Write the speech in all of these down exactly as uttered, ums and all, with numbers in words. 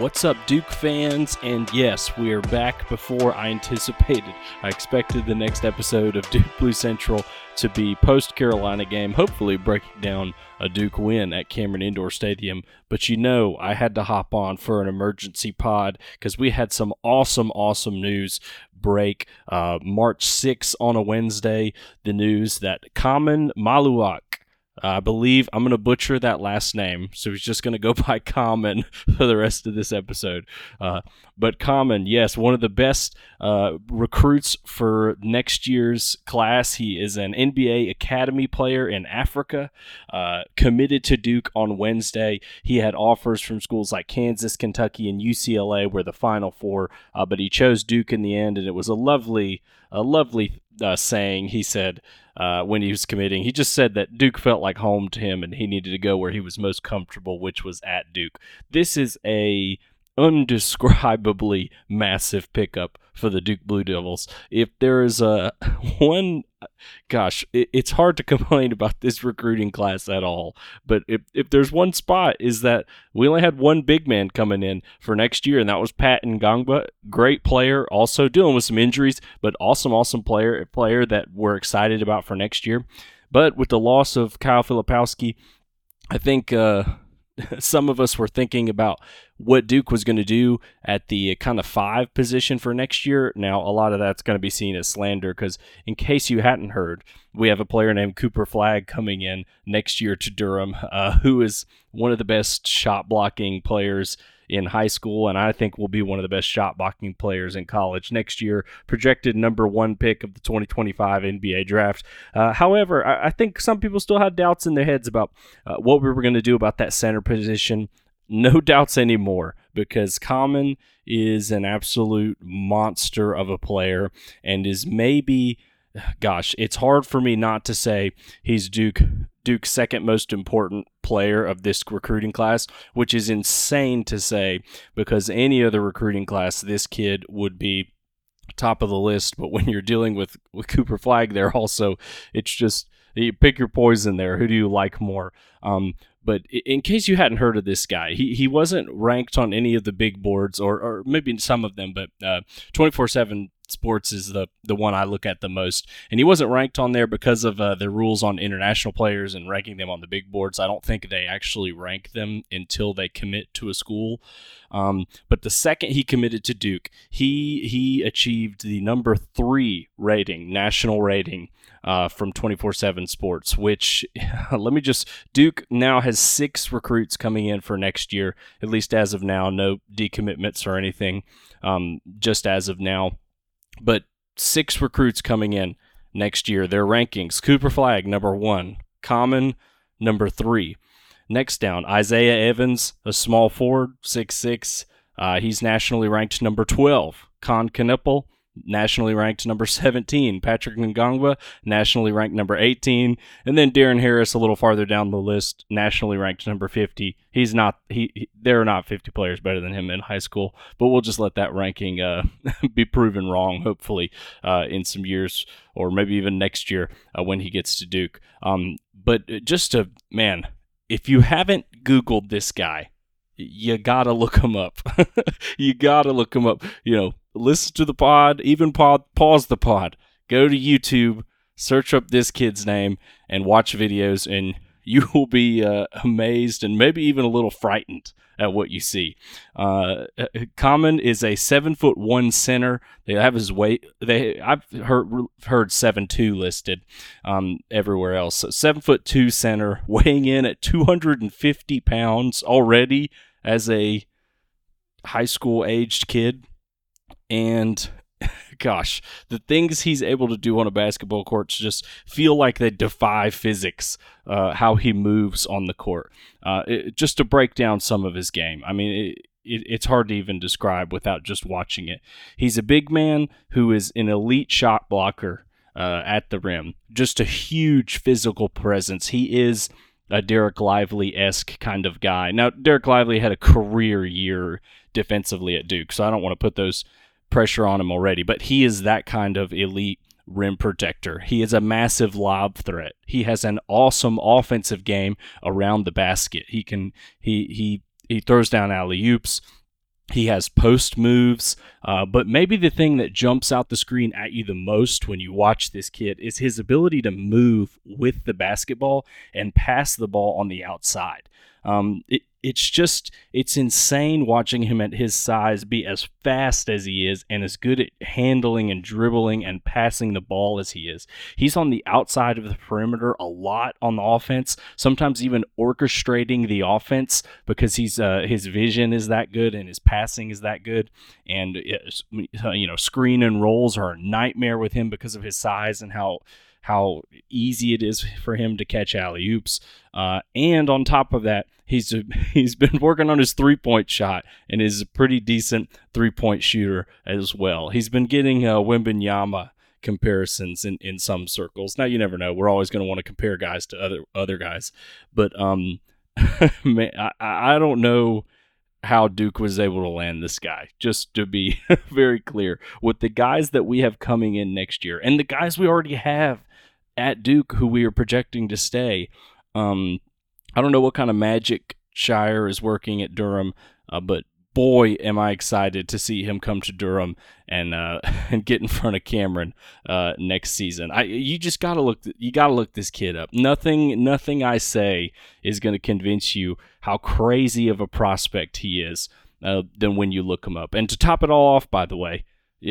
What's up, Duke fans? And yes, we are back before I anticipated. I expected the next episode of Duke Blue Central to be post-Carolina game, hopefully breaking down a Duke win at Cameron Indoor Stadium. But you know, I had to hop on for an emergency pod because we had some awesome, awesome news break. Uh, March sixth on a Wednesday, the news that Common Maluak, I believe I'm going to butcher that last name, so he's just going to go by Common for the rest of this episode. Uh, but Common, yes, one of the best uh, recruits for next year's class. He is an N B A Academy player in Africa, uh, committed to Duke on Wednesday. He had offers from schools like Kansas, Kentucky, and U C L A were the Final Four, uh, but he chose Duke in the end, and it was a lovely, a lovely uh, saying. He said, Uh, when he was committing, he just said that Duke felt like home to him and he needed to go where he was most comfortable, which was at Duke. This is a undescribably massive pickup for the Duke Blue Devils. If there is a one, gosh, it, it's hard to complain about this recruiting class at all. But if, if there's one spot, is that we only had one big man coming in for next year, and that was Pat Ngangba. Great player, also dealing with some injuries, but awesome, awesome player, a player that we're excited about for next year. But with the loss of Kyle Filipowski, I think uh, some of us were thinking about what Duke was going to do at the kind of five position for next year. Now, a lot of that's going to be seen as slander because, in case you hadn't heard, we have a player named Cooper Flagg coming in next year to Durham, uh, who is one of the best shot blocking players in high school, and I think will be one of the best shot blocking players in college next year. Projected number one pick of the twenty twenty-five N B A draft. Uh, however, I, I think some people still had doubts in their heads about uh, what we were going to do about that center position. No doubts anymore, because Common is an absolute monster of a player and is maybe, gosh, it's hard for me not to say he's Duke Duke's second most important player of this recruiting class, which is insane to say because any other recruiting class, this kid would be top of the list. But when you're dealing with, with Cooper Flagg there also, it's just, you pick your poison there. Who do you like more? Um, but in case you hadn't heard of this guy, he he wasn't ranked on any of the big boards, or, or maybe some of them, but uh, twenty-four seven Sports is the, the one I look at the most. And he wasn't ranked on there because of uh, the rules on international players and ranking them on the big boards. I don't think they actually rank them until they commit to a school. Um, but the second he committed to Duke, he he achieved the number three rating, national rating, uh, from twenty-four seven Sports, which, let me just, Duke now has six recruits coming in for next year, at least as of now. No decommitments or anything, um, just as of now. But six recruits coming in next year. Their rankings: Cooper Flagg, number one. Common, number three. Next down, Isaiah Evans, a small forward, six six. Uh, he's nationally ranked number twelve. Con Knueppel, nationally ranked number seventeen. Patrick Ngangba, nationally ranked number eighteen. And then Darren Harris, a little farther down the list, nationally ranked number fifty. He's not, he, he there are not fifty players better than him in high school, but we'll just let that ranking uh, be proven wrong, hopefully, uh, in some years, or maybe even next year uh, when he gets to Duke. Um, but just to, man, if you haven't Googled this guy, you gotta look him up. You gotta look him up. You know, listen to the pod, even pod, pause the pod, go to YouTube, search up this kid's name, and watch videos, and you will be uh, amazed and maybe even a little frightened at what you see. Uh, Common is a seven foot one center. They have his weight. They I've heard heard seven two listed um, everywhere else. So seven foot two center, weighing in at two hundred fifty pounds already as a high school aged kid, and gosh, the things he's able to do on a basketball court just feel like they defy physics, uh, how he moves on the court. Uh, it, just to break down some of his game, I mean, it, it, it's hard to even describe without just watching it. He's a big man who is an elite shot blocker uh, at the rim, just a huge physical presence. He is a Derek Lively-esque kind of guy. Now, Derek Lively had a career year defensively at Duke, so I don't want to put those pressure on him already, but he is that kind of elite rim protector. He is a massive lob threat. He has an awesome offensive game around the basket. He can he he he throws down alley-oops. He has post moves, uh, but maybe the thing that jumps out the screen at you the most when you watch this kid is his ability to move with the basketball and pass the ball on the outside. Um, it, it's just, it's insane watching him at his size be as fast as he is and as good at handling and dribbling and passing the ball as he is. He's on the outside of the perimeter a lot on the offense, sometimes even orchestrating the offense because he's uh, his vision is that good and his passing is that good. And, uh, you know, screen and rolls are a nightmare with him because of his size and how how easy it is for him to catch alley-oops. Uh, and on top of that, he's a, he's been working on his three-point shot and is a pretty decent three-point shooter as well. He's been getting uh, Wembanyama comparisons in, in some circles. Now, you never know. We're always going to want to compare guys to other other guys. But um, man, I, I don't know how Duke was able to land this guy, just to be very clear. With the guys that we have coming in next year and the guys we already have at Duke who we are projecting to stay, um, I don't know what kind of magic Shire is working at Durham, uh, but boy, am I excited to see him come to Durham and uh, and get in front of Cameron uh, next season. I you just gotta look you gotta look this kid up. Nothing nothing I say is gonna convince you how crazy of a prospect he is uh, than when you look him up. And to top it all off, by the way,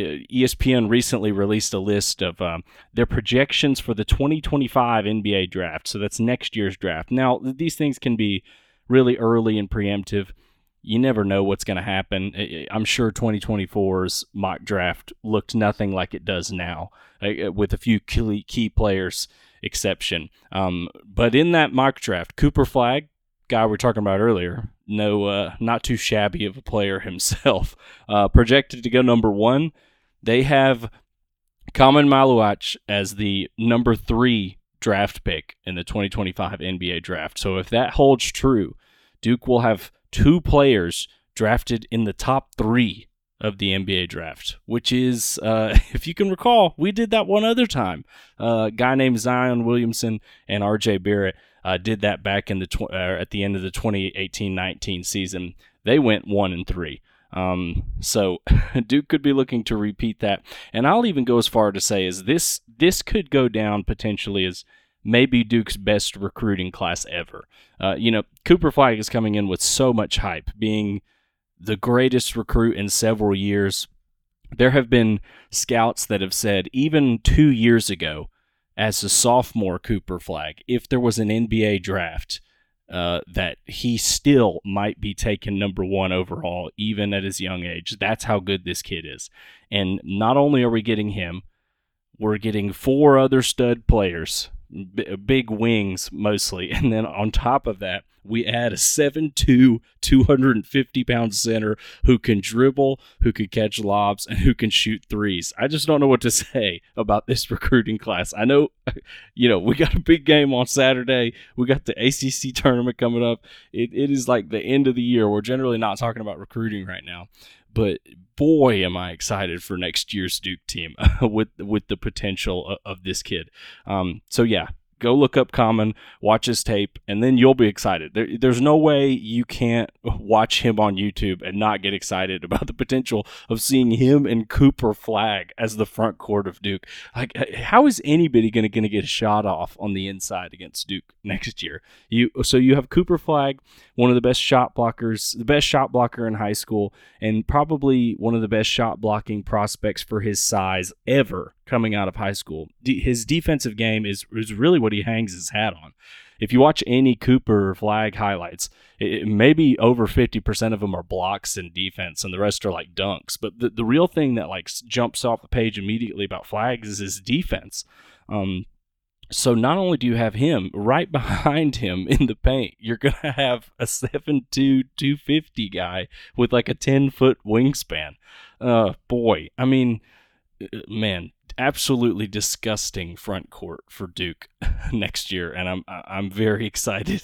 E S P N recently released a list of um, their projections for the twenty twenty-five N B A draft. So that's next year's draft. Now, these things can be really early and preemptive. You never know what's going to happen. I'm sure twenty twenty-four's mock draft looked nothing like it does now, with a few key players exception. Um, but in that mock draft, Cooper Flagg, guy we were talking about earlier, no, uh, not too shabby of a player himself, uh, projected to go number one. They have Kamen Maluach as the number three draft pick in the twenty twenty-five N B A draft. So if that holds true, Duke will have two players drafted in the top three of the N B A draft, which is, uh, if you can recall, we did that one other time. Uh, a guy named Zion Williamson and R J Barrett uh, did that back in the tw- uh, at the end of the twenty eighteen nineteen season. They went one and three. Um, so Duke could be looking to repeat that. And I'll even go as far to say is this this could go down potentially as maybe Duke's best recruiting class ever. Uh, you know, Cooper Flagg is coming in with so much hype, being the greatest recruit in several years. There have been scouts that have said, even two years ago, as a sophomore Cooper Flagg, if there was an N B A draft, uh, that he still might be taken number one overall, even at his young age. That's how good this kid is. And not only are we getting him, we're getting four other stud players, b- big wings mostly, and then on top of that, we add a seven two, two hundred fifty pound center who can dribble, who can catch lobs, and who can shoot threes. I just don't know what to say about this recruiting class. I know, you know, we got a big game on Saturday. We got the A C C tournament coming up. It, it is like the end of the year. We're generally not talking about recruiting right now. But boy, am I excited for next year's Duke team with with the potential of, of this kid. Um, so, yeah. Go look up Kamen, watch his tape, and then you'll be excited. There, there's no way you can't watch him on YouTube and not get excited about the potential of seeing him and Cooper Flagg as the front court of Duke. Like, how is anybody going to get a shot off on the inside against Duke next year? You so you have Cooper Flagg, one of the best shot blockers, the best shot blocker in high school, and probably one of the best shot blocking prospects for his size ever coming out of high school. D- his defensive game is, is really what he hangs his hat on. If you watch any Cooper Flagg highlights, it, it maybe over fifty percent of them are blocks and defense, and the rest are like dunks. But the, the real thing that like jumps off the page immediately about Flagg is his defense. Um, so not only do you have him, right behind him in the paint, you're going to have a seven two, two fifty guy with like a ten-foot wingspan. Uh, boy, I mean, man, absolutely disgusting front court for Duke next year, and I'm I'm very excited,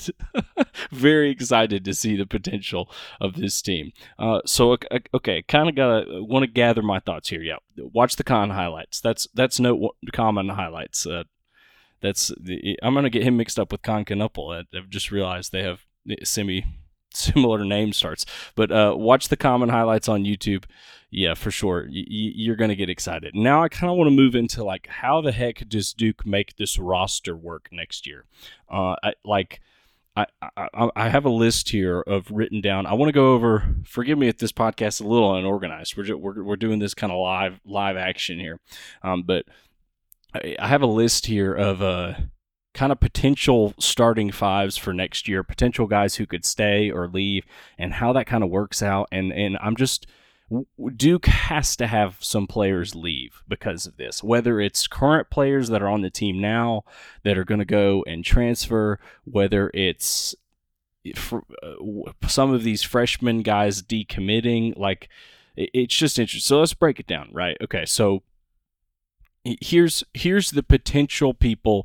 very excited to see the potential of this team. Uh, so okay, kind of gotta want to gather my thoughts here. Yeah, watch the Con highlights. That's that's no common highlights. Uh, that's the, I'm gonna get him mixed up with Con Knuppel. I've just realized they have semi similar name starts. But uh, watch the common highlights on YouTube. Yeah, for sure. Y- y- you're going to get excited. Now I kind of want to move into like how the heck does Duke make this roster work next year? Uh, I, like I, I I have a list here of written down. I want to go over. Forgive me if this podcast is a little unorganized. We're just, we're we're doing this kind of live live action here, um, but I, I have a list here of uh kind of potential starting fives for next year, potential guys who could stay or leave, and how that kind of works out. And and I'm just Duke has to have some players leave because of this, whether it's current players that are on the team now that are going to go and transfer, whether it's for, uh, some of these freshman guys decommitting. Like, it's just interesting. So let's break it down, right? Okay, so here's here's the potential people,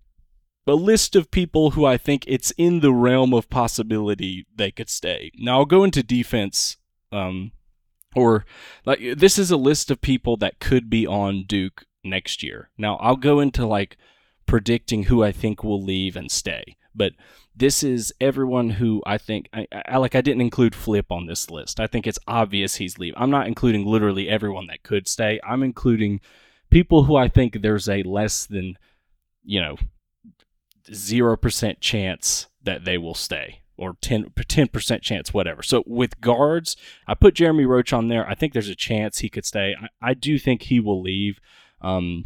a list of people who I think it's in the realm of possibility they could stay. Now I'll go into defense. Um, Or, like, this is a list of people that could be on Duke next year. Now, I'll go into, like, predicting who I think will leave and stay. But this is everyone who I think, I, I like, I didn't include Flip on this list. I think it's obvious he's leaving. I'm not including literally everyone that could stay. I'm including people who I think there's a less than, you know, zero percent chance that they will stay. Or ten percent chance, whatever. So with guards, I put Jeremy Roach on there. I think there's a chance he could stay. I, I do think he will leave. Um,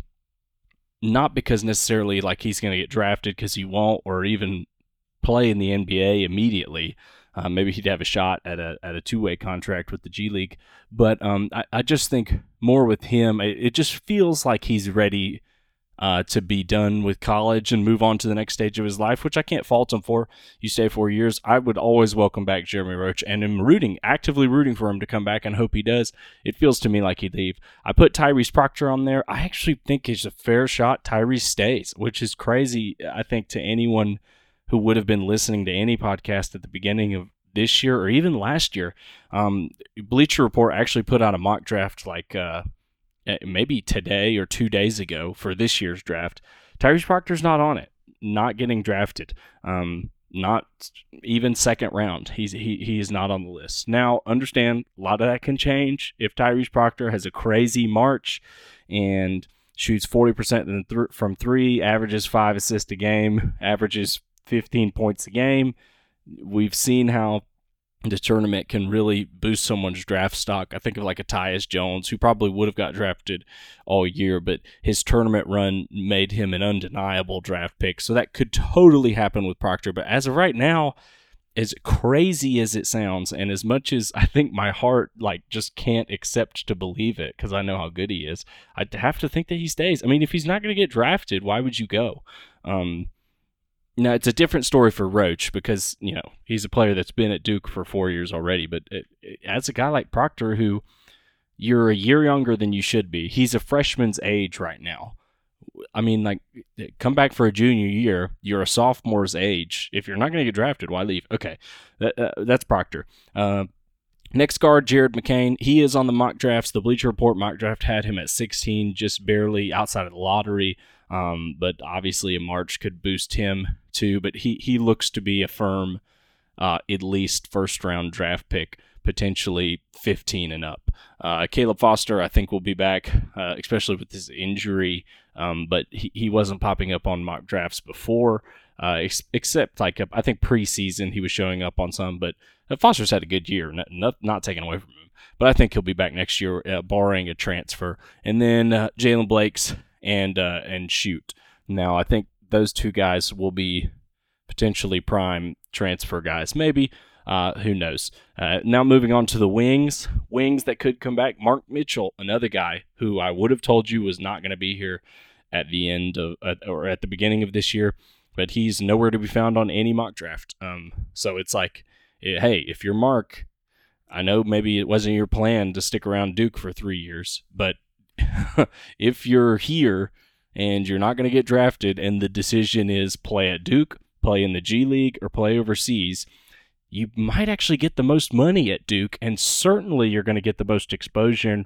not because necessarily like he's going to get drafted, because he won't, or even play in the N B A immediately. Uh, maybe he'd have a shot at a at a two-way contract with the G League. But um, I, I just think more with him, it, it just feels like he's ready Uh, to be done with college and move on to the next stage of his life, which I can't fault him for. You stay four years. I would always welcome back Jeremy Roach, and am rooting, actively rooting for him to come back, and hope he does. It feels to me like he'd leave. I put Tyrese Proctor on there. I actually think it's a fair shot Tyrese stays, which is crazy, I think, to anyone who would have been listening to any podcast at the beginning of this year or even last year. Um, Bleacher Report actually put out a mock draft like uh, maybe today or two days ago for this year's draft. Tyrese Proctor's not on it, not getting drafted, um, not even second round. He's he he is not on the list. Now, understand, a lot of that can change if Tyrese Proctor has a crazy March and shoots forty percent from three, averages five assists a game, averages fifteen points a game. We've seen how the tournament can really boost someone's draft stock. I think of like a Tyus Jones, who probably would have got drafted all year, but his tournament run made him an undeniable draft pick. So that could totally happen with Proctor. But as of right now, as crazy as it sounds, and as much as I think my heart like just can't accept to believe it because I know how good he is, I'd have to think that he stays. I mean, if he's not going to get drafted, why would you go? Um, Now, it's a different story for Roach because, you know, he's a player that's been at Duke for four years already. But it, it, as a guy like Proctor, who you're a year younger than you should be, he's a freshman's age right now. I mean, like, come back for a junior year, you're a sophomore's age. If you're not going to get drafted, why leave? Okay, that, uh, that's Proctor. Uh, next guard, Jared McCain. He is on the mock drafts. The Bleacher Report mock draft had him at sixteen, just barely outside of the lottery. Um, but obviously a March could boost him too. But he, he looks to be a firm, uh, at least first round draft pick, potentially fifteen and up. Uh, Caleb Foster, I think, will be back, uh, especially with his injury. Um, but he, he wasn't popping up on mock drafts before, uh, ex- except like I think preseason he was showing up on some. But uh, Foster's had a good year, not, not, not taken away from him. But I think he'll be back next year, uh, barring a transfer. And then uh, Jalen Blakes and uh, and Shoot. Now, I think those two guys will be potentially prime transfer guys. Maybe. Uh, who knows? Uh, now moving on to the wings. Wings that could come back. Mark Mitchell, another guy who I would have told you was not going to be here at the end of uh, or at the beginning of this year, but he's nowhere to be found on any mock draft. Um, so it's like, hey, if you're Mark, I know maybe it wasn't your plan to stick around Duke for three years, but if you're here and you're not going to get drafted and the decision is play at Duke, play in the G League, or play overseas, you might actually get the most money at Duke, and certainly you're going to get the most exposure,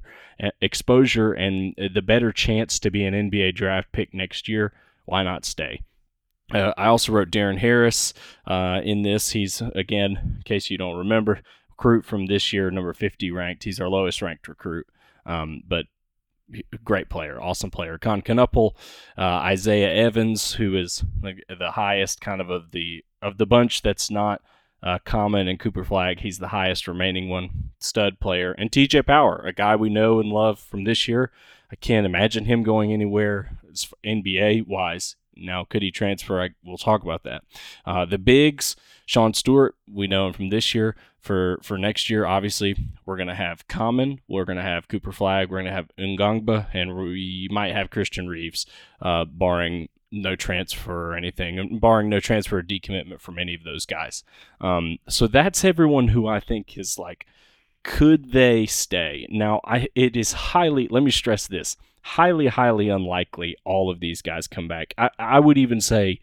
exposure and the better chance to be an N B A draft pick next year. Why not stay? Uh, I also wrote Darren Harris uh, in this. He's, again, in case you don't remember, recruit from this year, number fifty ranked. He's our lowest ranked recruit, um, but great player, awesome player. Con Knuppel, uh, Isaiah Evans, who is the highest kind of of the of the bunch that's not uh, Common and Cooper Flagg. He's the highest remaining one, stud player. And T J Power, a guy we know and love from this year. I can't imagine him going anywhere N B A-wise. Now, could he transfer? I, we'll talk about that. Uh, the bigs, Sean Stewart, we know him from this year. For for next year, obviously, we're going to have Common, we're going to have Cooper Flagg, we're going to have Ngangba, and we might have Christian Reeves, uh, barring no transfer or anything, barring no transfer or decommitment from any of those guys. Um, so that's everyone who I think is like, could they stay? Now, I it is highly, let me stress this, highly, highly unlikely all of these guys come back. I, I would even say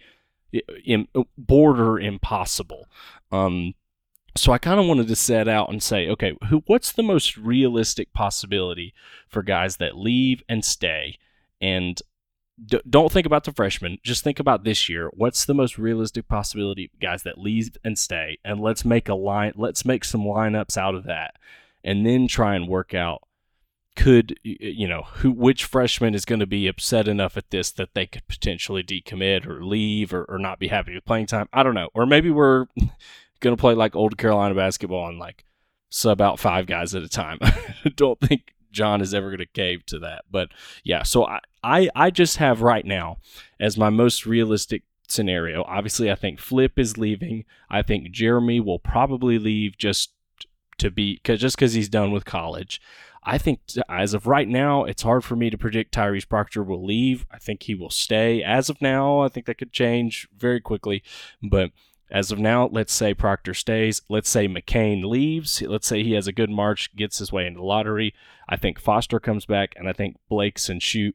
in, border impossible. Um, so I kind of wanted to set out and say, okay, who, what's the most realistic possibility for guys that leave and stay? And d- don't think about the freshmen. Just think about this year. What's the most realistic possibility of guys that leave and stay? And let's make a line. Let's make some lineups out of that, and then try and work out. Could, you know, who which freshman is going to be upset enough at this that they could potentially decommit or leave or, or not be happy with playing time? I don't know. Or maybe we're going to play like old Carolina basketball and like sub out five guys at a time. I don't think John is ever going to cave to that. But yeah, so I, I, I just have right now as my most realistic scenario. Obviously, I think Flip is leaving. I think Jeremy will probably leave just to be, cause, just because he's done with college. I think as of right now, it's hard for me to predict Tyrese Proctor will leave. I think he will stay. As of now, I think that could change very quickly. But as of now, let's say Proctor stays. Let's say McCain leaves. Let's say he has a good March, gets his way into the lottery. I think Foster comes back, and I think Blakes and Shoot.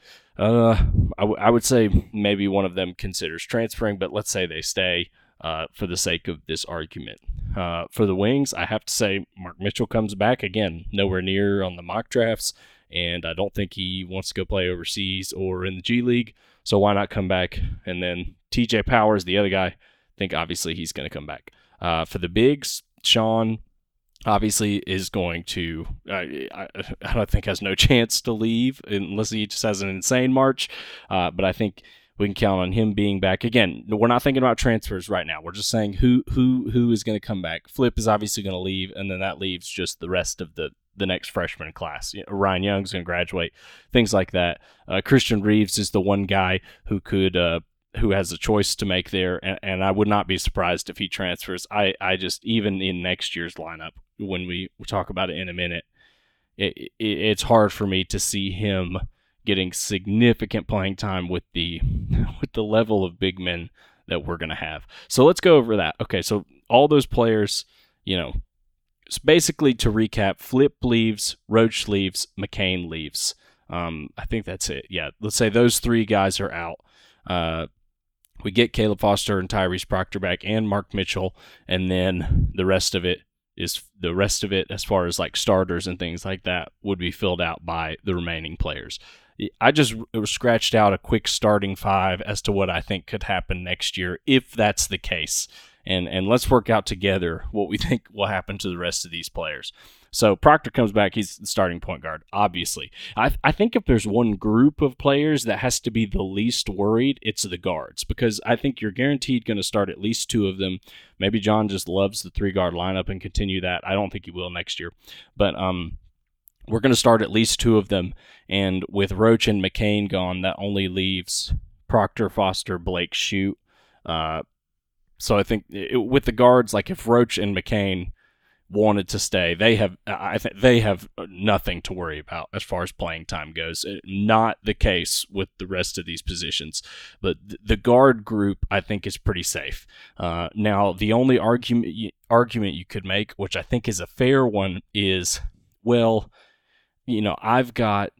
Uh, I, w- I would say maybe one of them considers transferring, but let's say they stay. Uh, for the sake of this argument. Uh, for the wings, I have to say Mark Mitchell comes back. Again, nowhere near on the mock drafts, and I don't think he wants to go play overseas or in the G League, so why not come back? And then T J Powers, the other guy, I think obviously he's going to come back. Uh, for the bigs, Sean obviously is going to, uh, I, I don't think has no chance to leave unless he just has an insane March, uh, but I think we can count on him being back. Again, we're not thinking about transfers right now. We're just saying who who who is going to come back. Flip is obviously going to leave, and then that leaves just the rest of the, the next freshman class. You know, Ryan Young's going to graduate, things like that. Uh, Christian Reeves is the one guy who could uh, who has a choice to make there, and, and I would not be surprised if he transfers. I, I just, even in next year's lineup, when we we'll talk about it in a minute, it, it, it's hard for me to see him getting significant playing time with the with the level of big men that we're going to have. So let's go over that. Okay, so all those players, you know, basically to recap, Flip leaves, Roach leaves, McCain leaves. Um, I think that's it. Yeah, let's say those three guys are out. Uh, we get Caleb Foster and Tyrese Proctor back and Mark Mitchell, and then the rest of it is the rest of it as far as like starters and things like that would be filled out by the remaining players. I just scratched out a quick starting five as to what I think could happen next year if that's the case. And and let's work out together what we think will happen to the rest of these players. So Proctor comes back. He's the starting point guard, obviously. I, I think if there's one group of players that has to be the least worried, it's the guards, because I think you're guaranteed going to start at least two of them. Maybe John just loves the three-guard lineup and continue that. I don't think he will next year. But um. We're going to start at least two of them, and with Roach and McCain gone, that only leaves Proctor, Foster, Blake, Shoot. Uh, so I think it, with the guards, like if Roach and McCain wanted to stay, they have I think they have nothing to worry about as far as playing time goes. Not the case with the rest of these positions, but the guard group I think is pretty safe. Uh, now, the only argument argument you could make, which I think is a fair one, is well. You know, I've got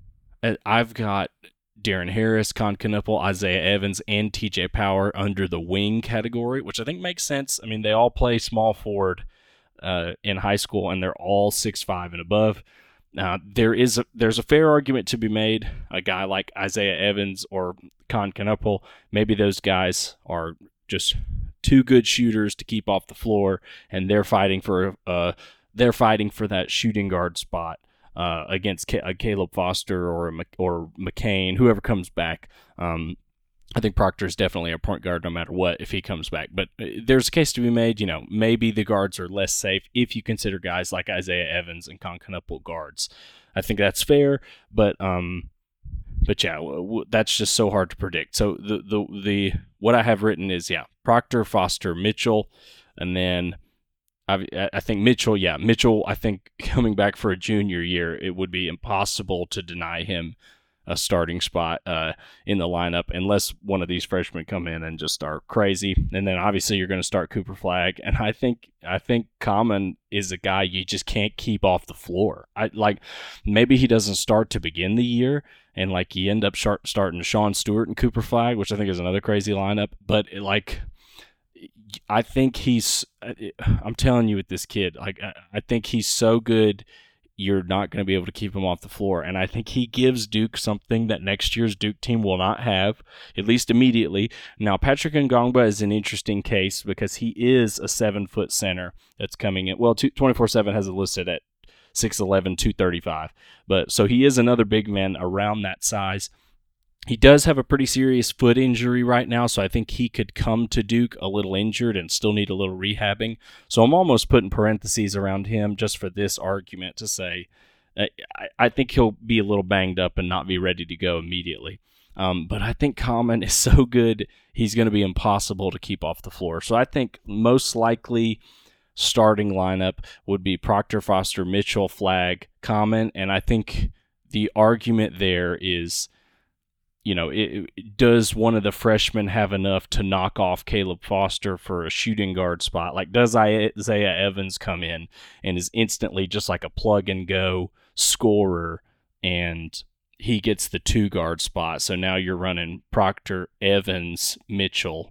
I've got Darren Harris, Con Knuppel, Isaiah Evans, and T J Power under the wing category, which I think makes sense. I mean, they all play small forward uh, in high school, and they're all six five and above. Uh, there is a, there's a fair argument to be made. A guy like Isaiah Evans or Con Knuppel, maybe those guys are just too good shooters to keep off the floor, and they're fighting for uh they're fighting for that shooting guard spot uh, against K- a Caleb Foster or a Mc- or McCain, whoever comes back. Um, I think Proctor is definitely a point guard no matter what if he comes back. But there's a case to be made, you know, maybe the guards are less safe if you consider guys like Isaiah Evans and Con Knuppel guards. I think that's fair, but um, but yeah, w- w- that's just so hard to predict. So the the the what I have written is yeah, Proctor, Foster, Mitchell, and then I I think Mitchell, yeah, Mitchell. I think coming back for a junior year, it would be impossible to deny him a starting spot uh, in the lineup unless one of these freshmen come in and just start crazy. And then obviously you're going to start Cooper Flagg. And I think I think Common is a guy you just can't keep off the floor. I like maybe he doesn't start to begin the year and like you end up start, starting Sean Stewart and Cooper Flagg, which I think is another crazy lineup. But it, like I think he's I'm telling you with this kid, like I, I think he's so good. You're not going to be able to keep him off the floor. And I think he gives Duke something that next year's Duke team will not have, at least immediately. Now, Patrick Ngongba is an interesting case because he is a seven-foot center that's coming in. Well, twenty-four seven has it listed at six eleven, two thirty-five. But so he is another big man around that size. He does have a pretty serious foot injury right now, so I think he could come to Duke a little injured and still need a little rehabbing. So I'm almost putting parentheses around him just for this argument to say I, I think he'll be a little banged up and not be ready to go immediately. Um, but I think Common is so good, he's going to be impossible to keep off the floor. So I think most likely starting lineup would be Proctor, Foster, Mitchell, Flagg, Common, and I think the argument there is, you know, it, it, does one of the freshmen have enough to knock off Caleb Foster for a shooting guard spot? Like, does Isaiah Evans come in and is instantly just like a plug-and-go scorer, and he gets the two-guard spot? So now you're running Proctor, Evans, Mitchell,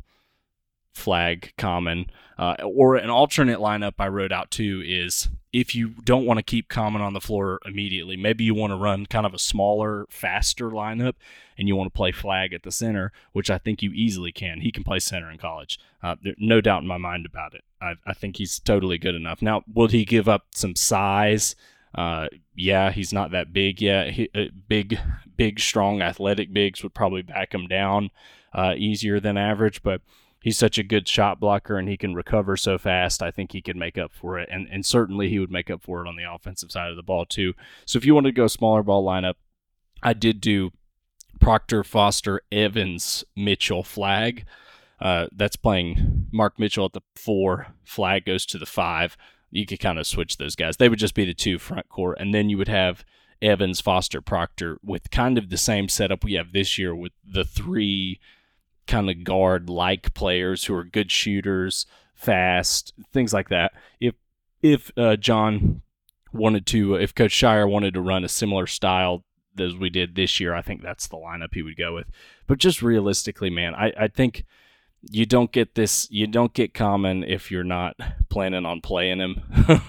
Flagg, Common. Uh, or an alternate lineup I wrote out, too, is if you don't want to keep Common on the floor immediately, maybe you want to run kind of a smaller, faster lineup, and you want to play Flagg at the center, which I think you easily can. He can play center in college. Uh, there's no doubt in my mind about it. I, I think he's totally good enough. Now, will he give up some size? Uh, yeah, he's not that big yet. He, uh, big, big, strong, athletic bigs would probably back him down uh, easier than average, but he's such a good shot blocker and he can recover so fast. I think he can make up for it, and, and certainly he would make up for it on the offensive side of the ball too. So if you wanted to go smaller ball lineup, I did do Proctor, Foster, Evans, Mitchell, Flagg. Uh, that's playing Mark Mitchell at the four. Flagg goes to the five. You could kind of switch those guys. They would just be the two front court, and then you would have Evans, Foster, Proctor with kind of the same setup we have this year with the three kind of guard-like players who are good shooters, fast, things like that. If if uh, John wanted to, if Coach Scheyer wanted to run a similar style as we did this year, I think that's the lineup he would go with. But just realistically, man, I, I think you don't get this, you don't get Common if you're not planning on playing him.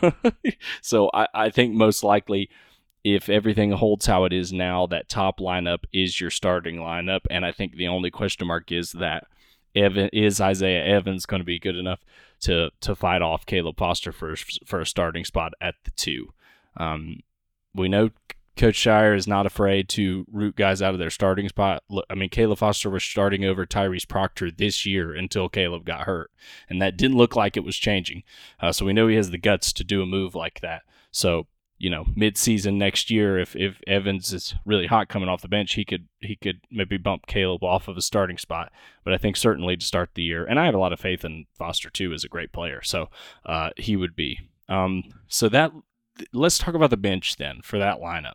So I, I think most likely, if everything holds how it is now, that top lineup is your starting lineup. And I think the only question mark is that Evan, is Isaiah Evans going to be good enough to to fight off Caleb Foster for, for a starting spot at the two? Um, we know Coach Scheyer is not afraid to root guys out of their starting spot. Look, I mean, Caleb Foster was starting over Tyrese Proctor this year until Caleb got hurt, and that didn't look like it was changing. Uh, so we know he has the guts to do a move like that. So, you know, mid-season next year, if if Evans is really hot coming off the bench, he could he could maybe bump Caleb off of a starting spot. But I think certainly to start the year, and I have a lot of faith in Foster too as a great player, so uh, he would be. Um, so that let's talk about the bench then for that lineup.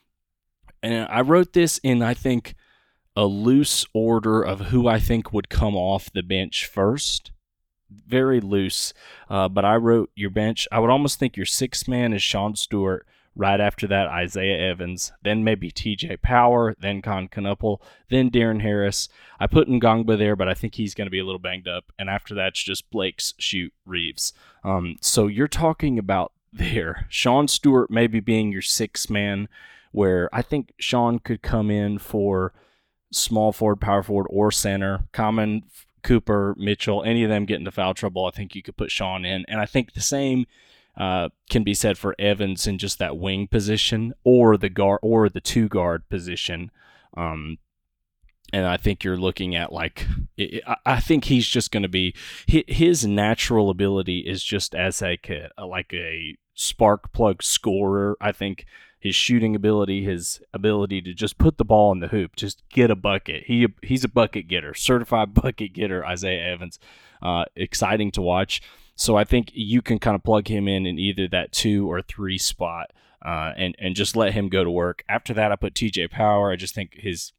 And I wrote this in, I think, a loose order of who I think would come off the bench first. Very loose, uh, but I wrote your bench. I would almost think your sixth man is Sean Stewart. Right after that, Isaiah Evans. Then maybe T J Power. Then Con Knuppel. Then Darren Harris. I put Ngongba there, but I think he's going to be a little banged up. And after that, it's just Blake's, Shoot, Reeves. Um, so you're talking about there. Sean Stewart maybe being your sixth man, where I think Sean could come in for small forward, power forward, or center. Common, Cooper, Mitchell, any of them get into foul trouble, I think you could put Sean in. And I think the same uh, can be said for Evans in just that wing position or the guard or the two guard position. Um, and I think you're looking at like, I think he's just going to be, his natural ability is just as like a, like a spark plug scorer. I think his shooting ability, his ability to just put the ball in the hoop, just get a bucket. He He's a bucket getter, certified bucket getter, Isaiah Evans. Uh, exciting to watch. So I think you can kind of plug him in in either that two or three spot uh, and, and just let him go to work. After that, I put T J Power. I just think his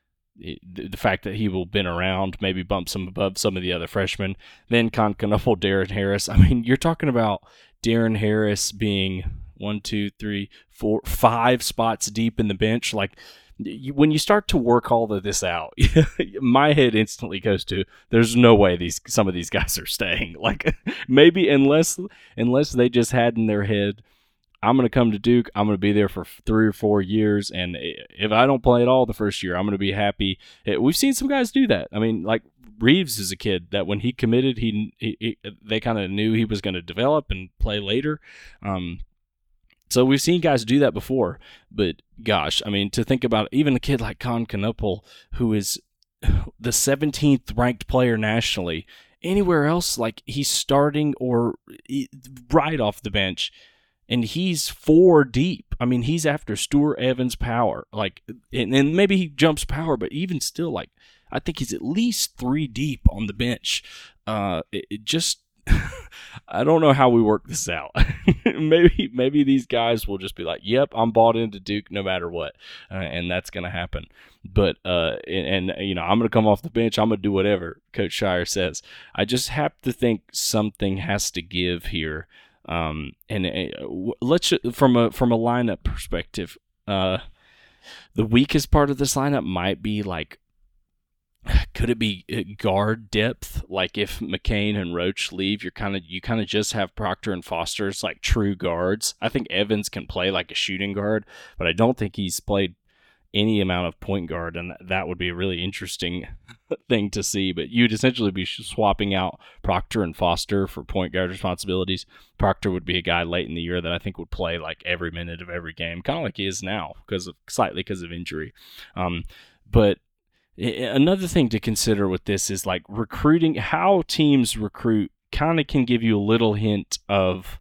the fact that he will have been around maybe bumps him above some of the other freshmen. Then Con Knuffle, Darren Harris. I mean, you're talking about Darren Harris being one, two, three, four, five spots deep in the bench. Like, you, when you start to work all of this out, my head instantly goes to, there's no way these some of these guys are staying. Like, maybe unless unless they just had in their head, I'm going to come to Duke, I'm going to be there for three or four years, and if I don't play at all the first year, I'm going to be happy. We've seen some guys do that. I mean, like Reeves is a kid that when he committed, he, he, he they kind of knew he was going to develop and play later. Um, so we've seen guys do that before, but gosh, I mean, to think about even a kid like Con Knuppel, who is the seventeenth ranked player nationally, anywhere else, like he's starting or right off the bench, and he's four deep. I mean, he's after Stewart, Evans, Power. Like, and, and maybe he jumps Power, but even still, like, I think he's at least three deep on the bench. Uh, it, it just, I don't know how we work this out. maybe, maybe these guys will just be like, "Yep, I'm bought into Duke no matter what," uh, and that's gonna happen. But uh, and, and you know, I'm gonna come off the bench. I'm gonna do whatever Coach Shire says. I just have to think something has to give here. Um, and uh, let's from a from a lineup perspective, uh, the weakest part of this lineup might be like, could it be guard depth? Like if McCain and Roach leave, you're kind of you kind of just have Proctor and Foster as like true guards. I think Evans can play like a shooting guard, but I don't think he's played any amount of point guard, and that would be a really interesting thing to see. But you'd essentially be swapping out Proctor and Foster for point guard responsibilities. Proctor would be a guy late in the year that I think would play like every minute of every game, kind of like he is now, because of slightly because of injury. Um, but another thing to consider with this is like recruiting, how teams recruit kind of can give you a little hint of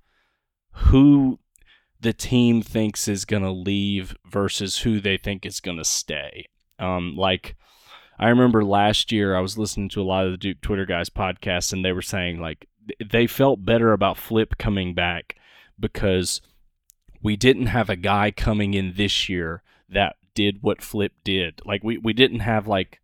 who the team thinks is going to leave versus who they think is going to stay. Um, like, I remember last year I was listening to a lot of the Duke Twitter guys podcasts, and they were saying like they felt better about Flip coming back because we didn't have a guy coming in this year that did what Flip did. Like we, we didn't have like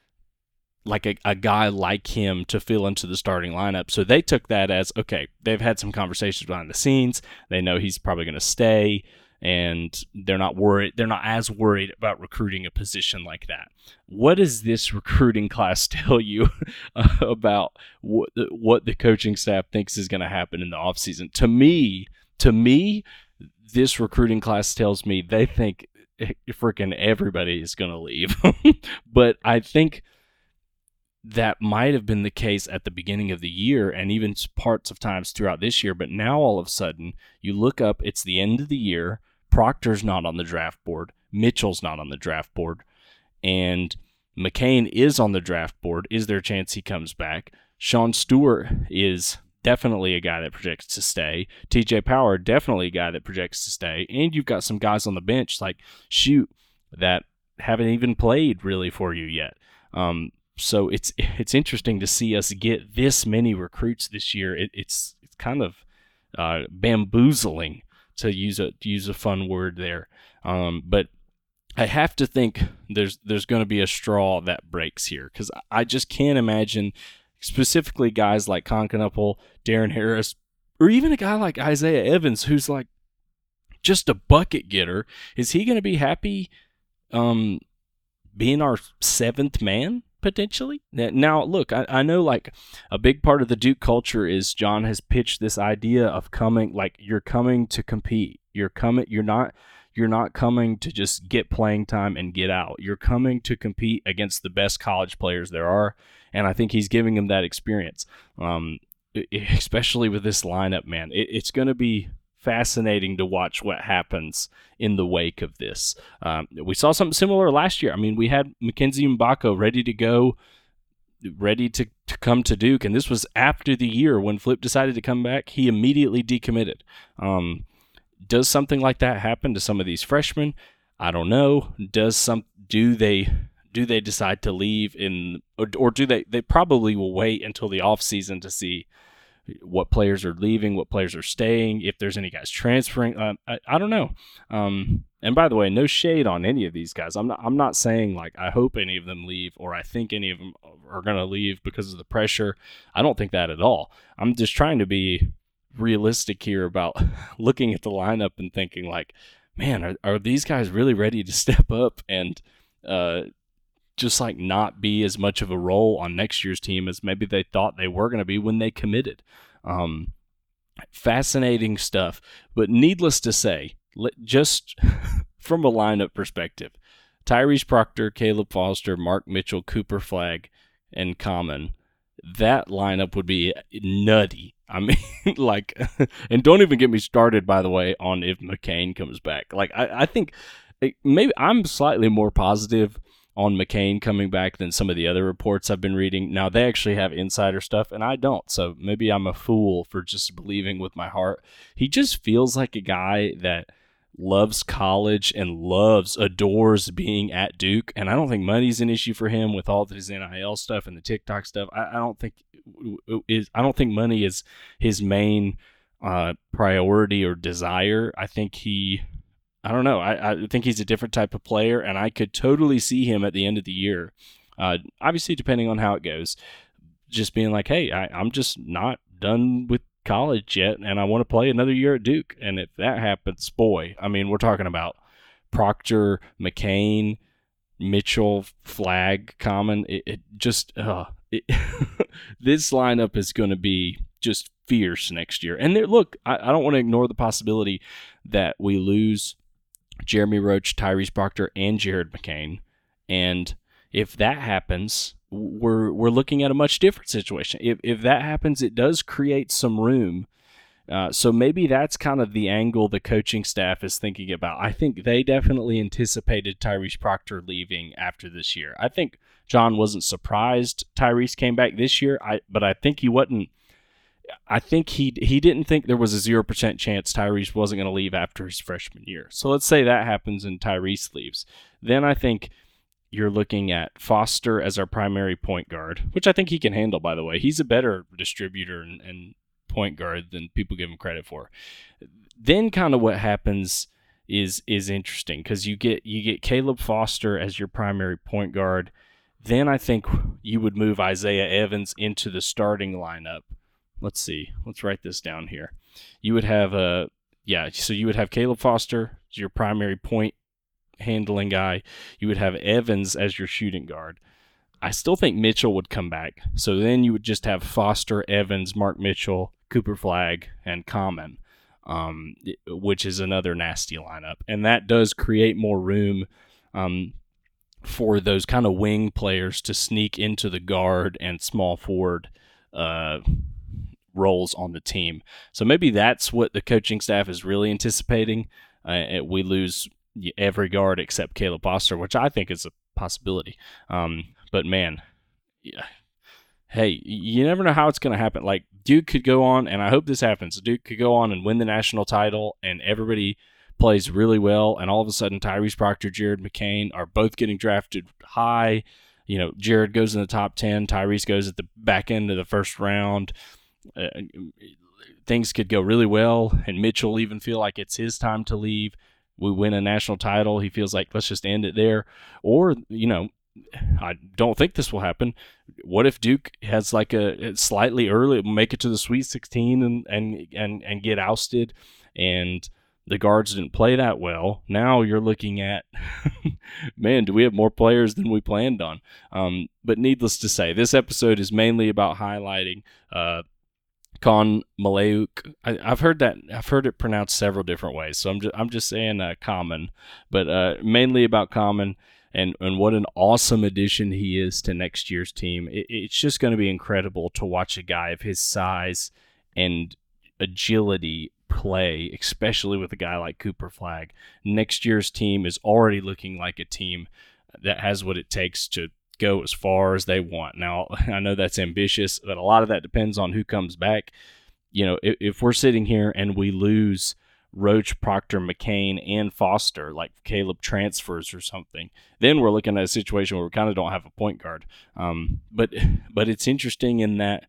like a, a guy like him to fill into the starting lineup. So they took that as, okay, they've had some conversations behind the scenes. They know he's probably going to stay, and they're not worried. They're not as worried about recruiting a position like that. What does this recruiting class tell you about what the, what the coaching staff thinks is going to happen in the offseason? To me, to me, this recruiting class tells me they think freaking everybody is going to leave. But I think that might have been the case at the beginning of the year and even parts of times throughout this year. But now all of a sudden you look up, it's the end of the year. Proctor's not on the draft board. Mitchell's not on the draft board. And McCain is on the draft board. Is there a chance he comes back? Sean Stewart is definitely a guy that projects to stay. T J Power, definitely a guy that projects to stay. And you've got some guys on the bench like Shoot that haven't even played really for you yet. Um, so it's it's interesting to see us get this many recruits this year. It, it's it's kind of uh, bamboozling, to use a to use a fun word there. Um, but I have to think there's there's going to be a straw that breaks here, because I just can't imagine specifically guys like Con Knuppel, Darren Harris, or even a guy like Isaiah Evans, who's like just a bucket getter. Is he going to be happy um, being our seventh man? potentially. Now, look, I, I know like a big part of the Duke culture is John has pitched this idea of coming, like you're coming to compete. You're coming, you're not, you're not coming to just get playing time and get out. You're coming to compete against the best college players there are. And I think he's giving them that experience. Um, especially with this lineup, man, it, it's going to be fascinating to watch what happens in the wake of this. Um, we saw something similar last year. I mean, we had Mackenzie Mbako ready to go, ready to, to come to Duke, and this was after the year when Flip decided to come back. He immediately decommitted. Um, does something like that happen to some of these freshmen? I don't know. Does some do they do they decide to leave in, or, or do they? They probably will wait until the off season to see what players are leaving, what players are staying, if there's any guys transferring. Uh, I, I don't know. Um, and by the way, no shade on any of these guys. I'm not I'm not saying like I hope any of them leave or I think any of them are going to leave because of the pressure. I don't think that at all. I'm just trying to be realistic here about looking at the lineup and thinking like, man, are, are these guys really ready to step up and uh, just like not be as much of a role on next year's team as maybe they thought they were going to be when they committed. Um, fascinating stuff, but needless to say, just from a lineup perspective, Tyrese Proctor, Caleb Foster, Mark Mitchell, Cooper Flagg, and Common, that lineup would be nutty. I mean, like, and don't even get me started, by the way, on if McCain comes back. Like, I, I think maybe I'm slightly more positive on McCain coming back than some of the other reports I've been reading. Now, they actually have insider stuff, and I don't, so maybe I'm a fool for just believing with my heart. He just feels like a guy that loves college and loves, adores being at Duke, and I don't think money's an issue for him with all his N I L stuff and the TikTok stuff. I, I don't think is I don't think money is his main uh, priority or desire. I think he... I don't know. I, I think he's a different type of player, and I could totally see him at the end of the year, uh, obviously depending on how it goes, just being like, hey, I, I'm just not done with college yet, and I want to play another year at Duke. And if that happens, boy, I mean, we're talking about Proctor, McCain, Mitchell, Flagg, Common. It, it just uh, it this lineup is going to be just fierce next year. And there, look, I, I don't want to ignore the possibility that we lose Jeremy Roach, Tyrese Proctor, and Jared McCain. And if that happens, we're we're looking at a much different situation. If if that happens, it does create some room. Uh, so maybe that's kind of the angle the coaching staff is thinking about. I think they definitely anticipated Tyrese Proctor leaving after this year. I think John wasn't surprised Tyrese came back this year, I but I think he wasn't. I think he he didn't think there was a zero percent chance Tyrese wasn't going to leave after his freshman year. So let's say that happens and Tyrese leaves. Then I think you're looking at Foster as our primary point guard, which I think he can handle, by the way. He's a better distributor and, and point guard than people give him credit for. Then kind of what happens is is interesting because you get you get Caleb Foster as your primary point guard. Then I think you would move Isaiah Evans into the starting lineup. Let's see. Let's write this down here. You would have a yeah. So you would have Caleb Foster as your primary point handling guy. You would have Evans as your shooting guard. I still think Mitchell would come back. So then you would just have Foster, Evans, Mark Mitchell, Cooper Flagg, and Common, um, which is another nasty lineup. And that does create more room um, for those kind of wing players to sneak into the guard and small forward uh roles on the team. So maybe that's what the coaching staff is really anticipating. Uh, we lose every guard except Caleb Foster, which I think is a possibility. Um, but man, yeah. Hey, you never know how it's going to happen. Like Duke could go on, and I hope this happens. Duke could go on and win the national title, and everybody plays really well, and all of a sudden Tyrese Proctor, Jared McCain are both getting drafted high. You know, Jared goes in the top ten, Tyrese goes at the back end of the first round. Uh, things could go really well, and Mitchell even feel like it's his time to leave. We win a national title. He feels like let's just end it there. Or, you know, I don't think this will happen. What if Duke has like a slightly early, make it to the Sweet sixteen and and and, and get ousted, and The guards didn't play that well. Now you're looking at, man, do we have more players than we planned on? Um, but needless to say, this episode is mainly about highlighting uh, Con Maleuk. I, I've heard that I've heard it pronounced several different ways, so I'm just I'm just saying uh, Common, but uh, mainly about Common and and what an awesome addition he is to next year's team. It, it's just going to be incredible to watch a guy of his size and agility play, especially with a guy like Cooper Flagg. Next year's team is already looking like a team that has what it takes to go as far as they want. Now, I know that's ambitious, but a lot of that depends on who comes back. You know, if, if we're sitting here and we lose Roach, Proctor, McCain, and Foster, like Caleb transfers or something, then we're looking at a situation where we kind of don't have a point guard. Um, but but it's interesting in that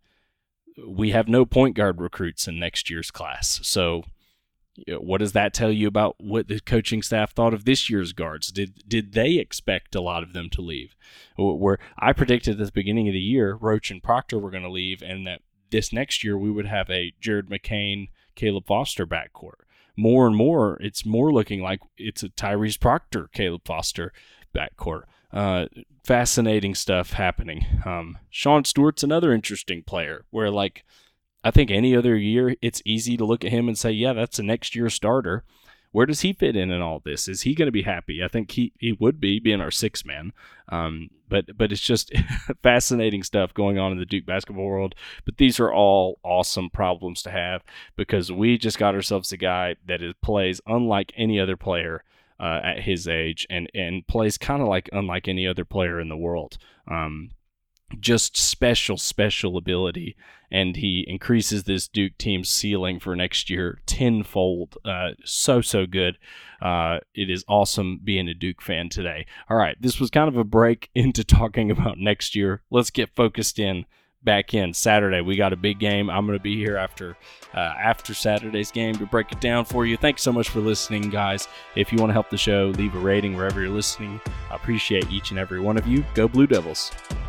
we have no point guard recruits in next year's class. So you know, what does that tell you about what the coaching staff thought of this year's guards? Did did they expect a lot of them to leave? Where I predicted at the beginning of the year, Roach and Proctor were going to leave, and that this next year we would have a Jared McCain, Caleb Foster backcourt. More and more, it's more looking like it's a Tyrese Proctor, Caleb Foster backcourt. Uh, fascinating stuff happening. Um, Sean Stewart's another interesting player where, like, I think any other year it's easy to look at him and say, yeah, that's a next year starter. Where does he fit in in all this? Is he going to be happy? I think he, he would be, being our sixth man. Um, but but it's just fascinating stuff going on in the Duke basketball world. But these are all awesome problems to have because we just got ourselves a guy that is, plays unlike any other player uh, at his age and, and plays kind of like unlike any other player in the world. Um, just special, special ability, and he increases this Duke team's ceiling for next year tenfold. Uh, so, so good. Uh, it is awesome being a Duke fan today. All right, this was kind of a break into talking about next year. Let's get focused in back in Saturday. We got a big game. I'm going to be here after uh, after Saturday's game to break it down for you. Thanks so much for listening, guys. If you want to help the show, leave a rating wherever you're listening. I appreciate each and every one of you. Go Blue Devils.